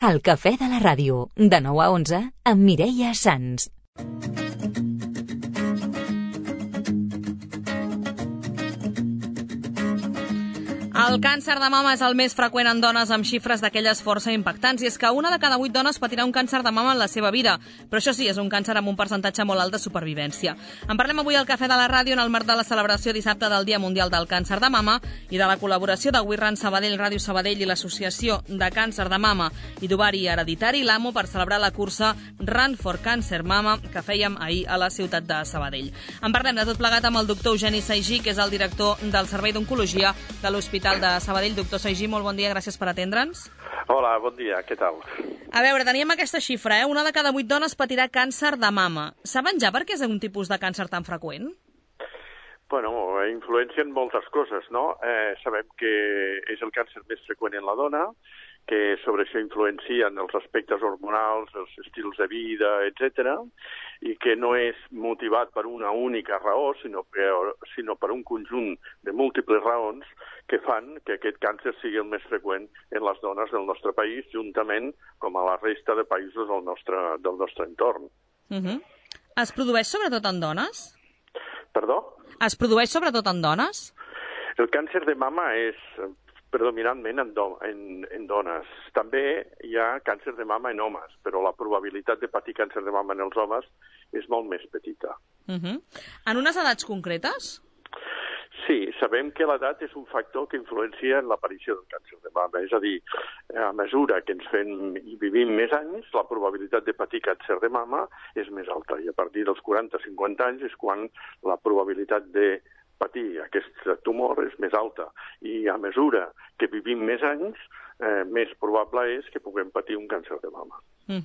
El cafè de la ràdio, de 9 a 11, amb Mireia Sans. El càncer de mama és el més freqüent en dones, amb xifres d'aquelles força impactants, i és que una de cada 8 dones patirà un càncer de mama en la seva vida, però això sí, és un càncer amb un percentatge molt alt de supervivència. En parlem avui al Cafè de la Ràdio en el marc de la celebració dissabte del Dia Mundial del Càncer de Mama i de la col·laboració de We Run Sabadell, Ràdio Sabadell i l'Associació de Càncer de Mama i d'Ovari Hereditari, l'AMO, per celebrar la cursa Run for Cancer Mama que fèiem ahir a la ciutat de Sabadell. En parlem de tot plegat amb el doctor Eugeni Saigí, que és el director del Servei d'Oncologia de l'Hospital de Sabadell. Doctor Saigí, molt bon dia, gràcies per atendre'ns. Hola, bon dia, què tal? A veure, teníem aquesta xifra, una de cada 8 dones patirà càncer de mama. Saben ja per què és un tipus de càncer tan freqüent? Bueno, influencien moltes coses, no? Sabem que és el càncer més freqüent en la dona, que sobre això influencien els aspectes hormonals, els estils de vida, etc., i que no és motivat per una única raó, sinó per un conjunt de múltiples raons que fan que aquest càncer sigui el més freqüent en les dones del nostre país, juntament com a la resta de països del nostre entorn. Es produeix sobretot en dones? Perdó? Es produeix sobretot en dones? El càncer de mama és predominantment en dones. També hi ha càncer de mama en homes, però la probabilitat de patir càncer de mama en els homes és molt més petita. En unes edats concretes? Sí, sabem que l'edat és un factor que influencia en l'aparició del càncer de mama. És a dir, a mesura que ens fem i vivim més anys, la probabilitat de patir càncer de mama és més alta. I a partir dels 40-50 anys és quan la probabilitat de patir aquest tumor és més alta. I a mesura que vivim més anys, més probable és que puguem patir un càncer de mama.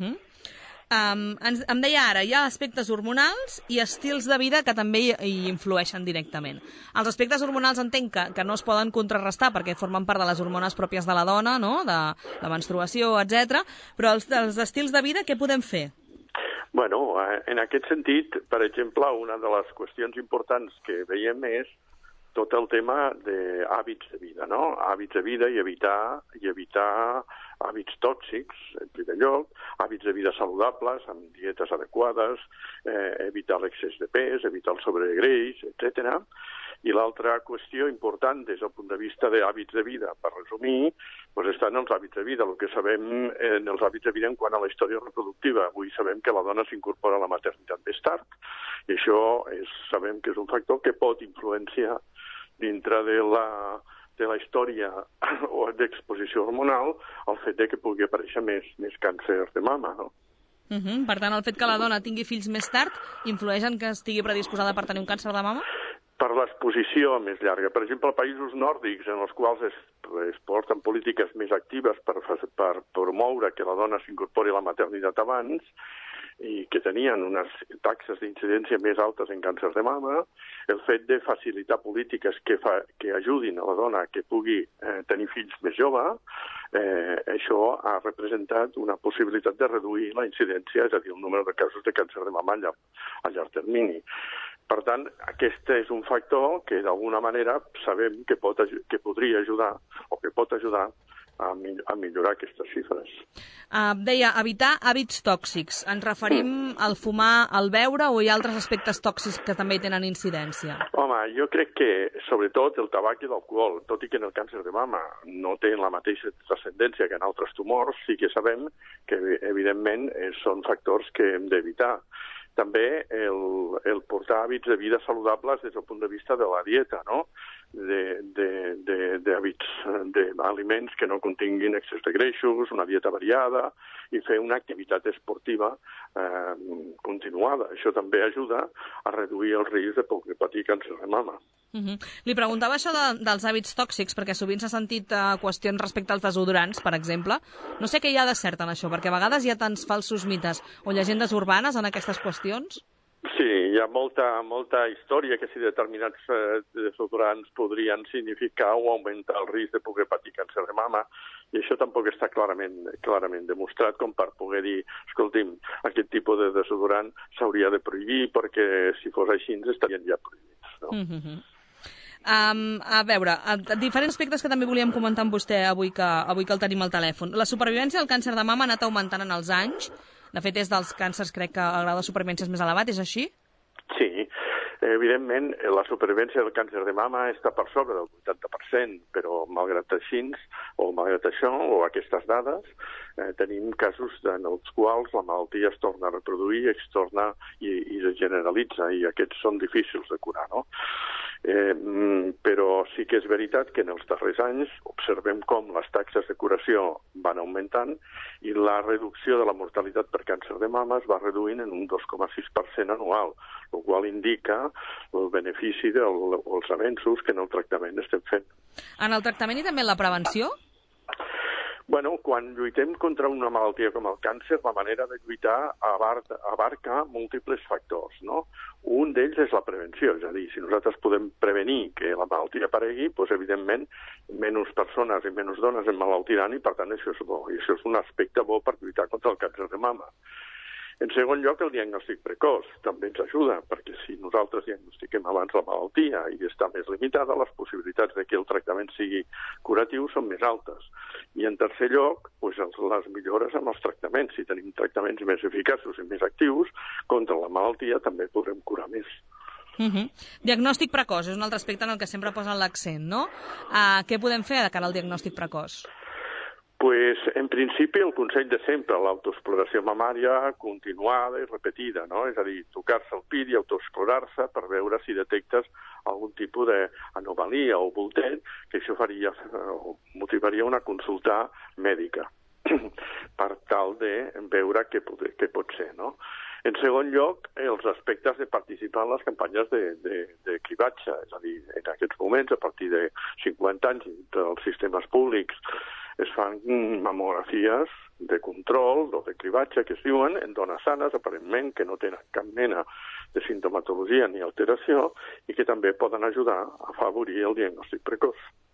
Em deia ara, hi ha aspectes hormonals i estils de vida que també hi influeixen directament. Els aspectes hormonals entenc que no es poden contrarrestar perquè formen part de les hormones pròpies de la dona, no? De la menstruació, etc. Però els estils de vida, què podem fer? Bueno, en aquest sentit, per exemple, una de les qüestions importants que veiem és tot el tema d'hàbits de vida, no? Hàbits de vida i evitar hàbits tòxics, en primer lloc, hàbits de vida saludables, amb dietes adequades, evitar l'excés de pes, evitar el sobregreix, etc. I l'altra qüestió important des del punt de vista d'hàbits de vida, per resumir, doncs estan els hàbits de vida. El que sabem en els hàbits de vida en quant a la història reproductiva. Avui sabem que la dona s'incorpora a la maternitat més tard, i això sabem que és un factor que pot influenciar dintre de la història o d'exposició hormonal el fet de que pugui aparèixer més càncer de mama, no? Per tant, el fet que la dona tingui fills més tard influeix en que estigui predisposada per tenir un càncer de mama? Per l'exposició més llarga. Per exemple, països nòrdics en els quals es porten polítiques més actives per promoure que la dona s'incorpori a la maternitat abans i que tenien unes taxes d'incidència més altes en càncer de mama, el fet de facilitar polítiques que ajudin a la dona que pugui tenir fills més jove, això ha representat una possibilitat de reduir la incidència, és a dir, el número de casos de càncer de mama a llarg termini. Per tant, aquest és un factor que d'alguna manera sabem que podria ajudar o que pot ajudar a millorar aquestes xifres. Deia, evitar hàbits tòxics. Ens referim al fumar, al beure, o hi ha altres aspectes tòxics que també tenen incidència? Home, jo crec que sobretot el tabac i l'alcohol, tot i que en el càncer de mama no tenen la mateixa transcendència que en altres tumors, sí que sabem que evidentment són factors que hem d'evitar. També el portar hàbits de vida saludables des del punt de vista de la dieta, no? D'hàbits, d'aliments que no continguin excés de greixos, una dieta variada i fer una activitat esportiva continuada. Això també ajuda a reduir el risc de poder patir càncer de mama. Li preguntava això dels hàbits tòxics, perquè sovint s'ha sentit qüestions respecte als desodorants, per exemple. No sé què hi ha de cert en això, perquè a vegades hi ha tants falsos mites o llegendes urbanes en aquestes qüestions. Sí, hi ha molta història que si determinats desodorants podrien significar o augmentar el risc de poder patir càncer de mama, i això tampoc està clarament demostrat com per poder dir, escolti'm, aquest tipus de desodorant s'hauria de prohibir perquè si fos així estarien ja prohibits, no? A veure, diferents aspectes que també volíem comentar amb vostè avui que el tenim al telèfon. La supervivència del càncer de mama ha anat augmentant en els anys. De fet, és dels càncers, crec que el grau de supervivència és més elevat, és així? Sí, evidentment la supervivència del càncer de mama està per sobre del 80%, però malgrat això, o aquestes dades, tenim casos en els quals la malaltia es torna a reproduir, es torna i es generalitza, i aquests són difícils de curar, no? Però sí que és veritat que en els darrers anys observem com les taxes de curació van augmentant i la reducció de la mortalitat per càncer de mama es va reduint en un 2,6% anual, el qual indica el benefici dels avenços que en el tractament estem fent. En el tractament i també en la prevenció? Bueno, quan lluitem contra una malaltia com el càncer, la manera de lluitar abarca múltiples factors, no? Un d'ells és la prevenció, és a dir, si nosaltres podem prevenir que la malaltia aparegui, doncs, evidentment, menys persones i menys dones emmalaltiran i, per tant, això és bo. I això és un aspecte bo per lluitar contra el càncer de mama. En segon lloc, el diagnòstic precoç també ens ajuda, perquè si nosaltres diagnostiquem abans la malaltia i està més limitada, les possibilitats de que el tractament sigui curatiu són més altes. I en tercer lloc, les millores amb els tractaments. Si tenim tractaments més eficaços i més actius contra la malaltia, també podrem curar més. Diagnòstic precoç és un altre aspecte en el que sempre posen l'accent, no? Què podem fer de cara al diagnòstic precoç? Pues, en principi, el consell de sempre, l'autoexploració mamària continuada i repetida, no? És a dir, tocar-se el pit i autoexplorar-se per veure si detectes algun tipus d'anomalia o voltet, que això motivaria una consulta mèdica per tal de veure què pot ser, no? En segon lloc, els aspectes de participar en les campanyes de cribatge, és a dir, en aquests moments, a partir de 50 anys dels sistemes públics, es fan mamografies de control o de cribatge, que es diuen, en dones sanes, aparentment, que no tenen cap mena de sintomatologia ni alteració i que també poden ajudar a afavorir el diagnòstic precoç.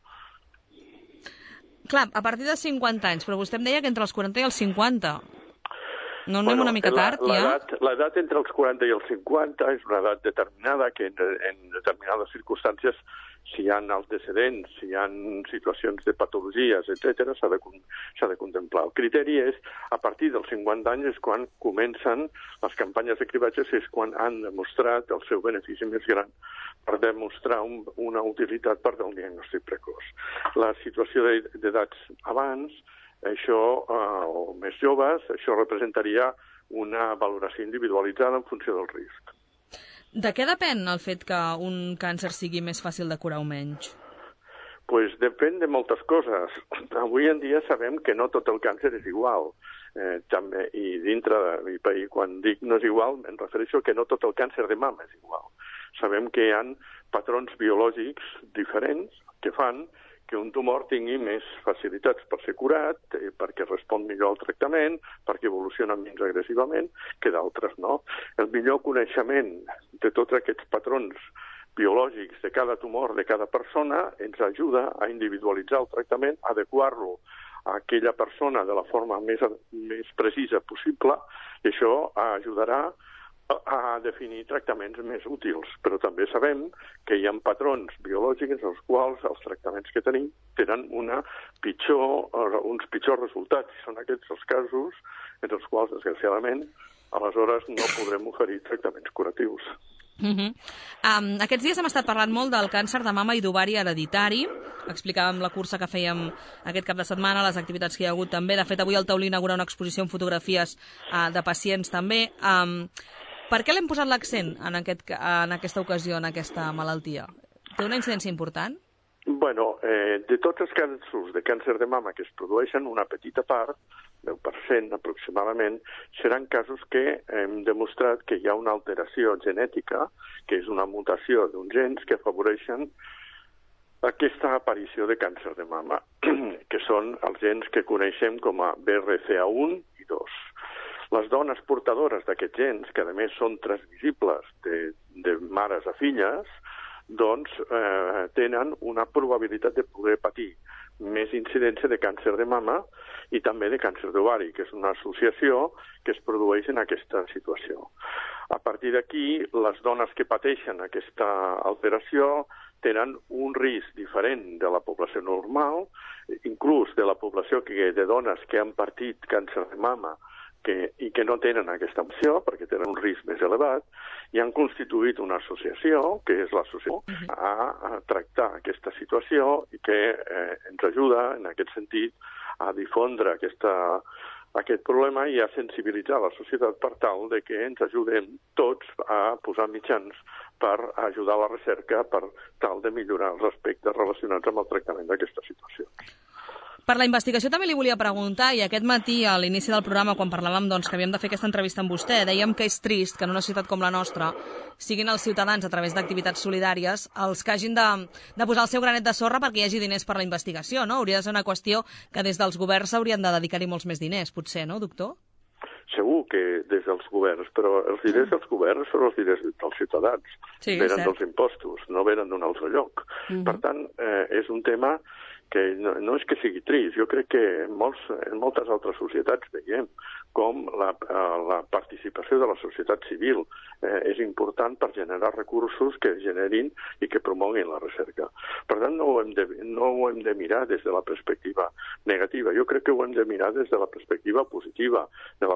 Clar, a partir de 50 anys, però vostè em deia que entre els 40 i els 50. No anem una mica tard, ja? L'edat entre els 40 i els 50 és una edat determinada que en determinades circumstàncies, si hi ha antecedents, si hi ha situacions de patologies, etc., s'ha de contemplar. El criteri és, a partir dels 50 anys, és quan comencen les campanyes de cribatge, és quan han demostrat el seu benefici més gran per demostrar una utilitat per del diagnòstic precoç. La situació d'edats abans, això, o més joves, això representaria una valoració individualitzada en funció del risc. De què depèn el fet que un càncer sigui més fàcil de curar o menys? Pues depèn de moltes coses. Avui en dia sabem que no tot el càncer és igual. També, i quan dic no és igual, em refereixo que no tot el càncer de mama és igual. Sabem que hi ha patrons biològics diferents que fan que un tumor tingui més facilitats per ser curat, perquè respon millor al tractament, perquè evoluciona menys agressivament, que d'altres no. El millor coneixement de tots aquests patrons biològics de cada tumor, de cada persona, ens ajuda a individualitzar el tractament, adequar-lo a aquella persona de la forma més precisa possible, i això ajudarà a definir tractaments més útils, però també sabem que hi ha patrons biològics en els quals els tractaments que tenim tenen uns pitjors resultats. Són aquests els casos en els quals, desgraciadament, aleshores no podrem oferir tractaments curatius. Aquests dies hem estat parlant molt del càncer de mama i d'ovari hereditari. Explicàvem la cursa que fèiem aquest cap de setmana, les activitats que hi ha hagut també. De fet, avui el Taulí inaugura una exposició amb fotografies de pacients també. Per què l'hem posat l'accent en aquesta ocasió, en aquesta malaltia? Té una incidència important? Bueno, de tots els casos de càncer de mama que es produeixen, una petita part, 10% aproximadament, seran casos que hem demostrat que hi ha una alteració genètica, que és una mutació d'uns gens que afavoreixen aquesta aparició de càncer de mama, que són els gens que coneixem com a BRCA1 i 2. Les dones portadores d'aquests gens, que a més són transmissibles de mares a filles, doncs tenen una probabilitat de poder patir més incidència de càncer de mama i també de càncer d'ovari, que és una associació que es produeix en aquesta situació. A partir d'aquí, les dones que pateixen aquesta alteració tenen un risc diferent de la població normal, inclús de la població de dones que han patit càncer de mama i que no tenen aquesta opció, perquè tenen un risc més elevat, i han constituït una associació, que és l'associació, a tractar aquesta situació i que ens ajuda, en aquest sentit, a difondre aquest problema i a sensibilitzar la societat per tal de que ens ajudem tots a posar mitjans per ajudar a la recerca per tal de millorar els aspectes relacionats amb el tractament d'aquesta situació. Per la investigació també li volia preguntar, i aquest matí, a l'inici del programa, quan parlàvem que havíem de fer aquesta entrevista amb vostè, dèiem que és trist que en una ciutat com la nostra siguin els ciutadans, a través d'activitats solidàries, els que hagin de posar el seu granet de sorra perquè hi hagi diners per la investigació, no? Hauria de ser una qüestió que des dels governs s'haurien de dedicar-hi molts més diners, potser, no, doctor? Segur que des dels governs, però els diners dels governs són els diners dels ciutadans. Sí, venen dels impostos, no venen d'un altre lloc. Per tant, és un tema que no és que sigui trist. Jo crec que en moltes altres societats veiem com la participació de la societat civil és important per generar recursos que generin i que promoguin la recerca. Per tant, no ho hem de mirar des de la perspectiva negativa. Jo crec que ho hem de mirar des de la perspectiva positiva, de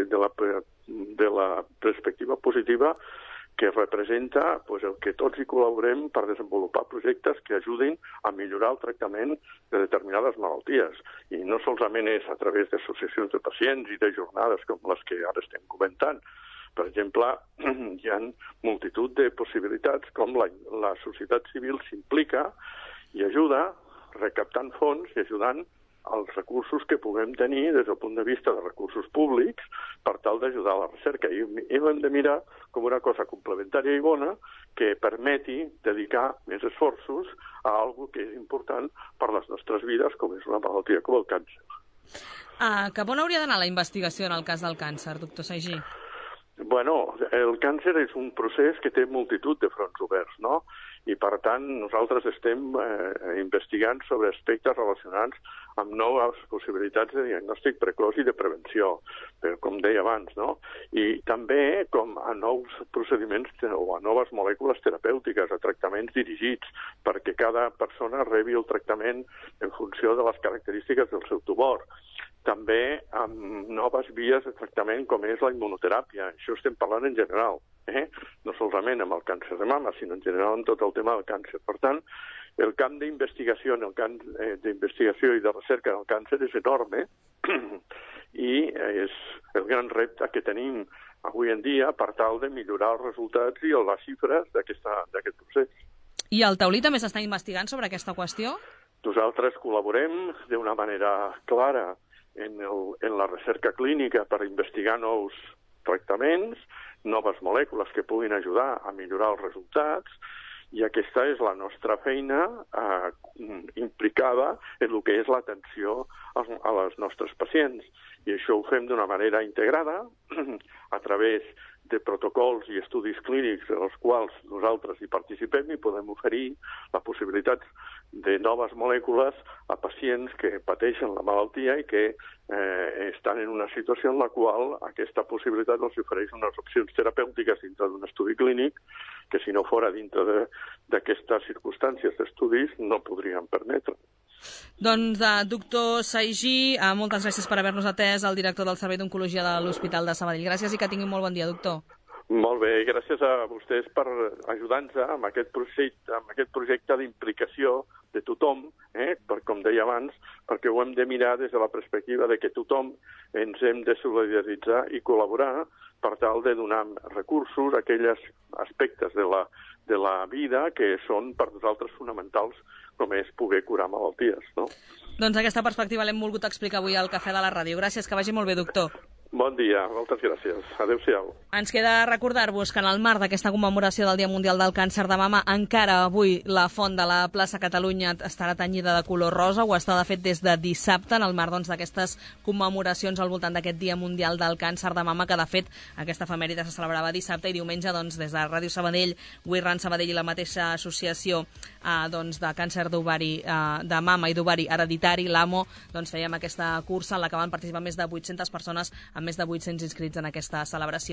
la perspectiva positiva que representa el que tots hi col·laborem per desenvolupar projectes que ajudin a millorar el tractament de determinades malalties. I no solament és a través d'associacions de pacients i de jornades com les que ara estem comentant. Per exemple, hi ha multitud de possibilitats com la societat civil s'implica i ajuda recaptant fons i ajudant els recursos que puguem tenir des del punt de vista de recursos públics per tal d'ajudar a la recerca. I ho hem de mirar com una cosa complementària i bona que permeti dedicar més esforços a alguna que és important per les nostres vides, com és una malaltia com el càncer. Cap on hauria d'anar la investigació en el cas del càncer, doctor Saigí? Bueno, el càncer és un procés que té multitud de fronts oberts, no? I, per tant, nosaltres estem investigant sobre aspectes relacionats amb noves possibilitats de diagnòstic precoç i de prevenció, com deia abans, no? I també com a nous procediments o a noves molècules terapèutiques, a tractaments dirigits, perquè cada persona rebi el tractament en funció de les característiques del seu tumor. També amb noves vies de tractament com és la immunoteràpia. Això estem parlant en general, no solament amb el càncer de mama, sinó en general amb tot el tema del càncer. Per tant, el camp d'investigació i de recerca del càncer és enorme i és el gran repte que tenim avui en dia per tal de millorar els resultats i les xifres d'aquest procés. I al Taulí també s'està investigant sobre aquesta qüestió? Nosaltres col·laborem d'una manera clara en la recerca clínica per investigar nous tractaments, noves molècules que puguin ajudar a millorar els resultats, i aquesta és la nostra feina implicada en el que és l'atenció a les nostres pacients. I això ho fem d'una manera integrada a través de protocols i estudis clínics en els quals nosaltres hi participem i podem oferir la possibilitat de noves molècules a pacients que pateixen la malaltia i que estan en una situació en la qual aquesta possibilitat els ofereix unes opcions terapèutiques dintre d'un estudi clínic que si no fora dintre d'aquestes circumstàncies d'estudis no podrien permetre. Doncs, doctor Saigí, moltes gràcies per haver-nos atès, el director del Servei d'Oncologia de l'Hospital de Sabadell. Gràcies i que tingui molt bon dia, doctor. Molt bé, gràcies a vostès per ajudar-nos amb aquest projecte d'implicació de tothom, com deia abans, perquè ho hem de mirar des de la perspectiva de que tothom ens hem de solidaritzar i col·laborar per tal de donar recursos a aquells aspectes de la vida que són per nosaltres fonamentals, com és poder curar malalties, no? Doncs aquesta perspectiva l'hem volgut explicar avui al Cafè de la Ràdio. Gràcies, que vagi molt bé, doctor. Bon dia, moltes gràcies. Adéu-siau. Ens queda recordar-vos que en el marc d'aquesta commemoració del Dia Mundial del Càncer de Mama encara avui la font de la plaça Catalunya estarà tenyida de color rosa, ho està de fet des de dissabte en el marc d'aquestes commemoracions al voltant d'aquest Dia Mundial del Càncer de Mama, que de fet aquesta efemèride se celebrava dissabte i diumenge des de Ràdio Sabadell, We Run Sabadell i la mateixa associació de càncer d'ovari, de mama i d'ovari hereditari, l'AMO, fèiem aquesta cursa en la que van participar més de 800 persones amb més de 800 inscrits en aquesta celebració.